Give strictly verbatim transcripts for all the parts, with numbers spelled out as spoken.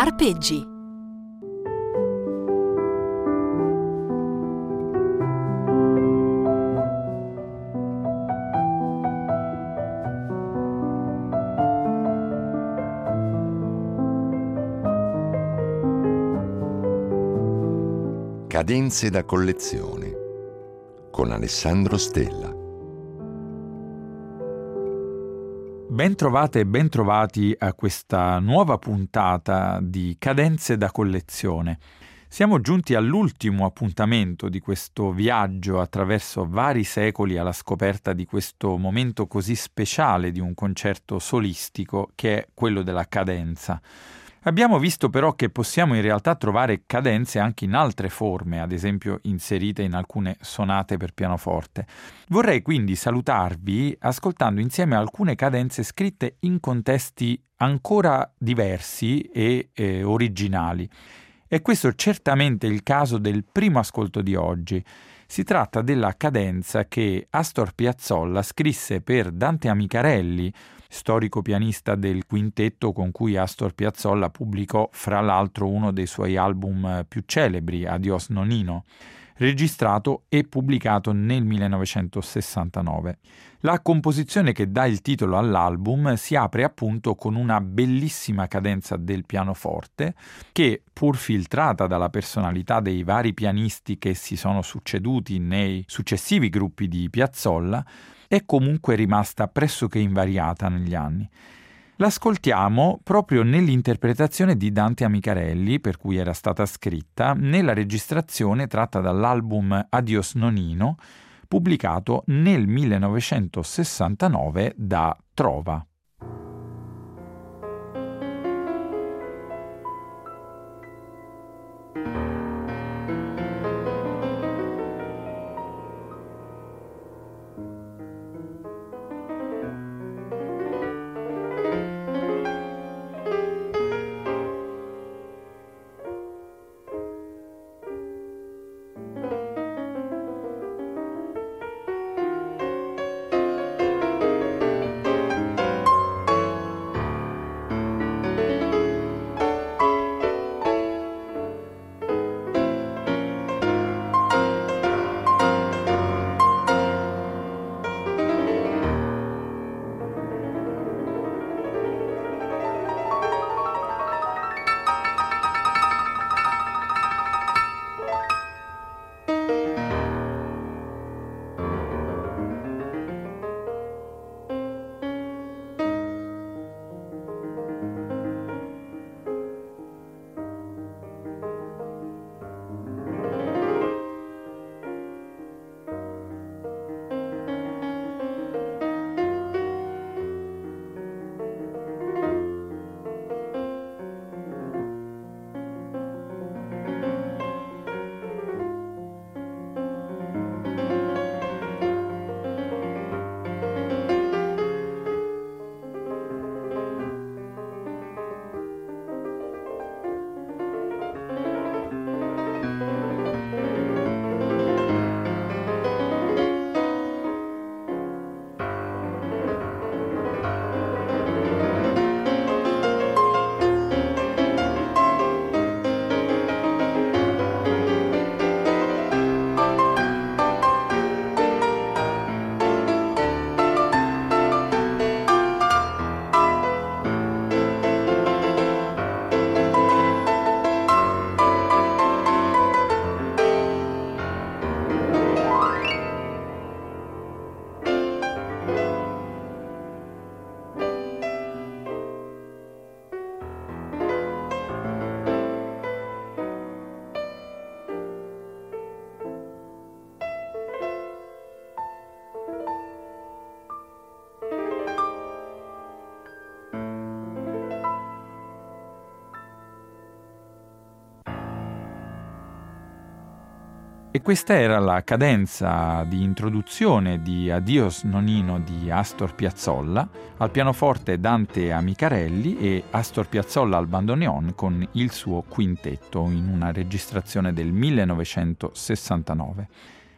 Arpeggi. Cadenze da collezione con Alessandro Stella. Ben trovate e ben trovati a questa nuova puntata di Cadenze da collezione. Siamo giunti all'ultimo appuntamento di questo viaggio attraverso vari secoli alla scoperta di questo momento così speciale di un concerto solistico che è quello della cadenza. Abbiamo visto però che possiamo in realtà trovare cadenze anche in altre forme, ad esempio inserite in alcune sonate per pianoforte. Vorrei quindi salutarvi ascoltando insieme alcune cadenze scritte in contesti ancora diversi e eh, originali. E questo è certamente il caso del primo ascolto di oggi. Si tratta della cadenza che Astor Piazzolla scrisse per Dante Amicarelli, storico pianista del quintetto con cui Astor Piazzolla pubblicò fra l'altro uno dei suoi album più celebri, Adios Nonino, registrato e pubblicato nel millenovecentosessantanove. La composizione che dà il titolo all'album si apre appunto con una bellissima cadenza del pianoforte che, pur filtrata dalla personalità dei vari pianisti che si sono succeduti nei successivi gruppi di Piazzolla, è comunque rimasta pressoché invariata negli anni. L'ascoltiamo proprio nell'interpretazione di Dante Amicarelli, per cui era stata scritta, nella registrazione tratta dall'album Adios Nonino, pubblicato nel millenovecentosessantanove da Trova. E questa era la cadenza di introduzione di Adios Nonino di Astor Piazzolla, al pianoforte Dante Amicarelli e Astor Piazzolla al bandoneon con il suo quintetto in una registrazione del millenovecentosessantanove.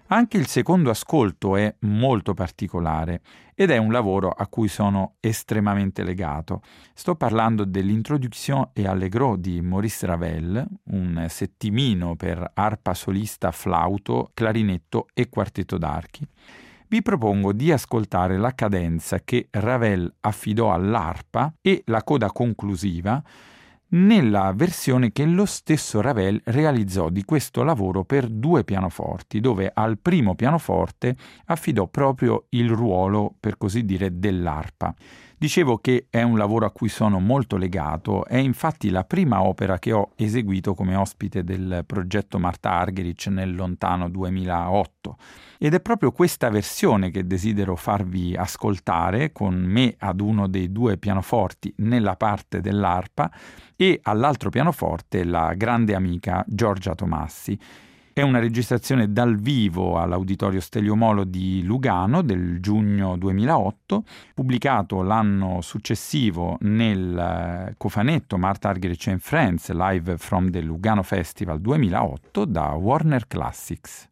Anche il secondo ascolto è molto particolare ed è un lavoro a cui sono estremamente legato. Sto parlando dell'Introduction et Allegro di Maurice Ravel, un settimino per arpa solista, flauto, clarinetto e quartetto d'archi. Vi propongo di ascoltare la cadenza che Ravel affidò all'arpa e la coda conclusiva nella versione che lo stesso Ravel realizzò di questo lavoro per due pianoforti, dove al primo pianoforte affidò proprio il ruolo, per così dire, dell'arpa. Dicevo che è un lavoro a cui sono molto legato, è infatti la prima opera che ho eseguito come ospite del progetto Marta Argerich nel lontano duemilaotto. Ed è proprio questa versione che desidero farvi ascoltare, con me ad uno dei due pianoforti nella parte dell'arpa e all'altro pianoforte la grande amica Giorgia Tomassi. È una registrazione dal vivo all'Auditorio Stelio Molo di Lugano del giugno duemilaotto, pubblicato l'anno successivo nel cofanetto Marta Argerich and Friends Live from the Lugano Festival duemilaotto da Warner Classics.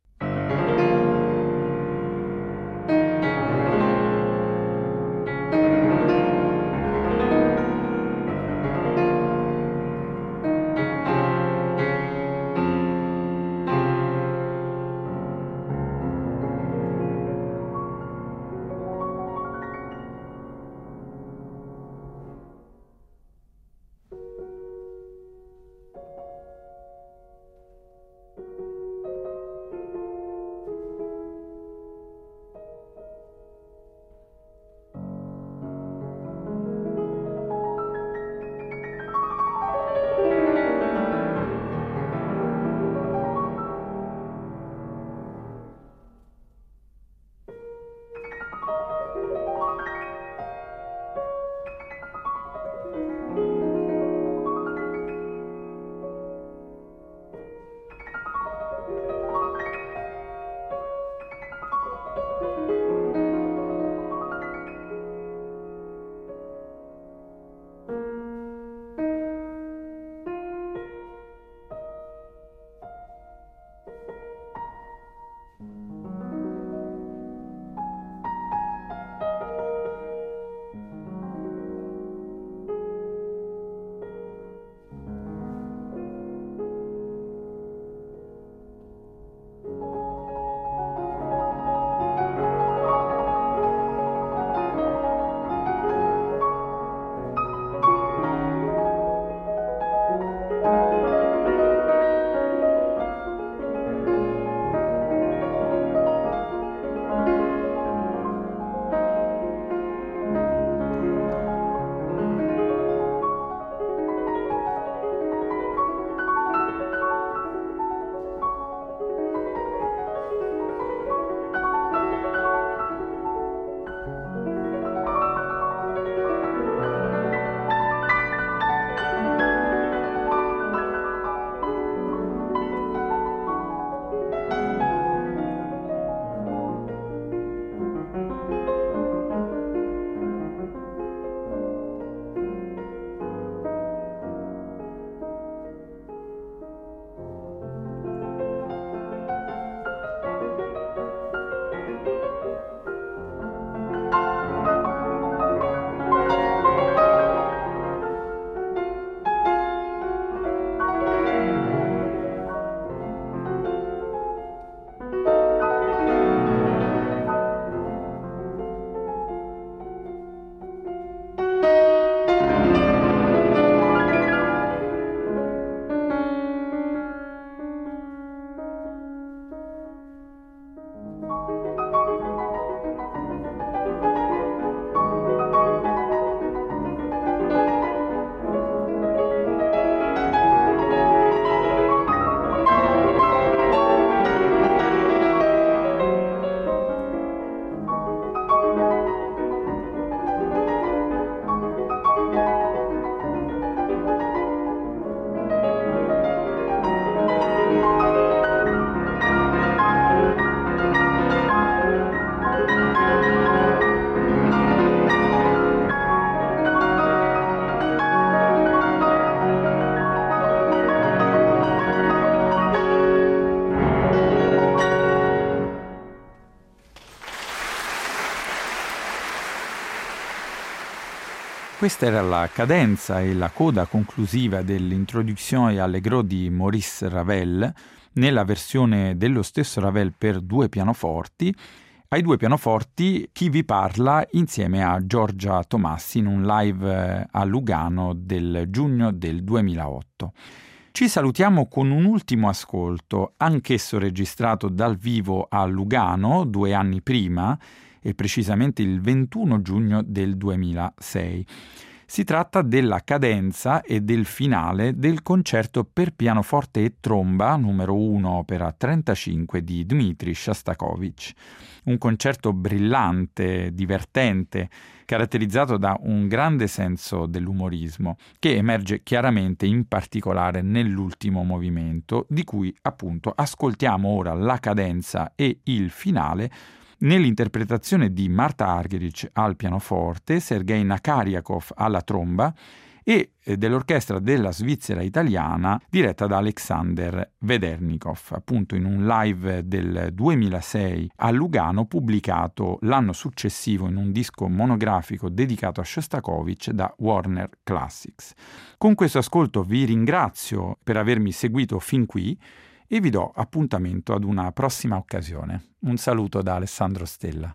Questa era la cadenza e la coda conclusiva dell'Introduction Allegro di Maurice Ravel, nella versione dello stesso Ravel per due pianoforti. Ai due pianoforti chi vi parla insieme a Giorgia Tomassi in un live a Lugano del giugno del duemilaotto. Ci salutiamo con un ultimo ascolto, anch'esso registrato dal vivo a Lugano due anni prima, e precisamente il ventuno giugno del duemilasei. Si tratta della cadenza e del finale del concerto per pianoforte e tromba numero uno opera trentacinque di Dmitri Shostakovich. Un concerto brillante, divertente, caratterizzato da un grande senso dell'umorismo, che emerge chiaramente in particolare nell'ultimo movimento, di cui appunto ascoltiamo ora la cadenza e il finale, nell'interpretazione di Marta Argerich al pianoforte, Sergei Nakariakov alla tromba e dell'orchestra della Svizzera italiana diretta da Alexander Vedernikov, appunto in un live del duemilasei a Lugano, pubblicato l'anno successivo in un disco monografico dedicato a Shostakovich da Warner Classics. Con questo ascolto vi ringrazio per avermi seguito fin qui e vi do appuntamento ad una prossima occasione. Un saluto da Alessandro Stella.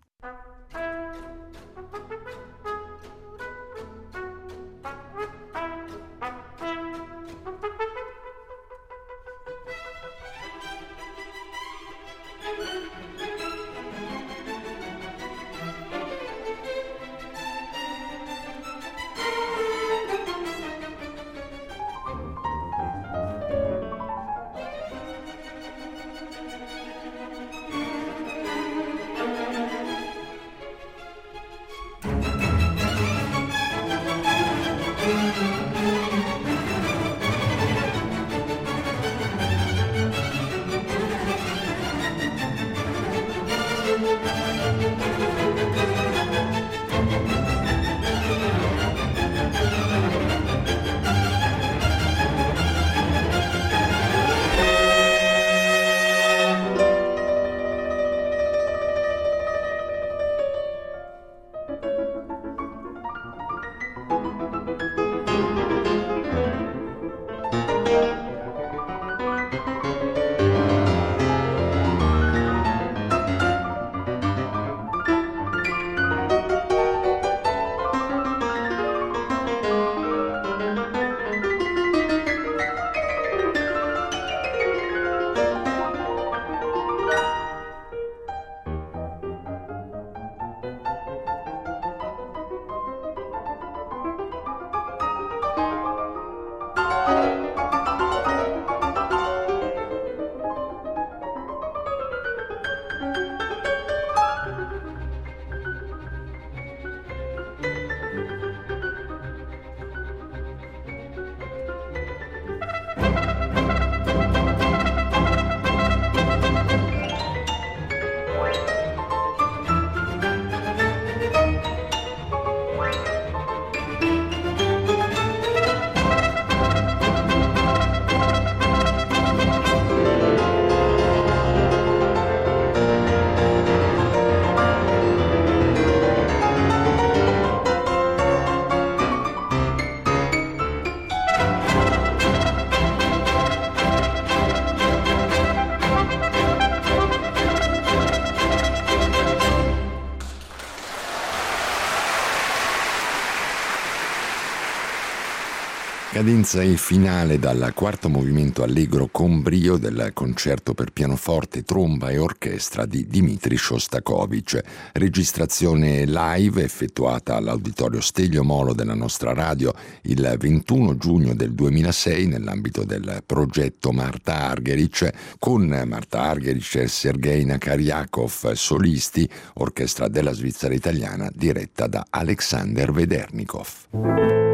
Cadenza e finale dal quarto movimento allegro con brio del concerto per pianoforte, tromba e orchestra di Dmitri Shostakovich, registrazione live effettuata all'Auditorio Stelio Molo della nostra radio il ventuno giugno del duemilasei nell'ambito del progetto Marta Argerich, con Marta Argerich e Sergei Nakariakov solisti, orchestra della Svizzera italiana diretta da Alexander Vedernikov.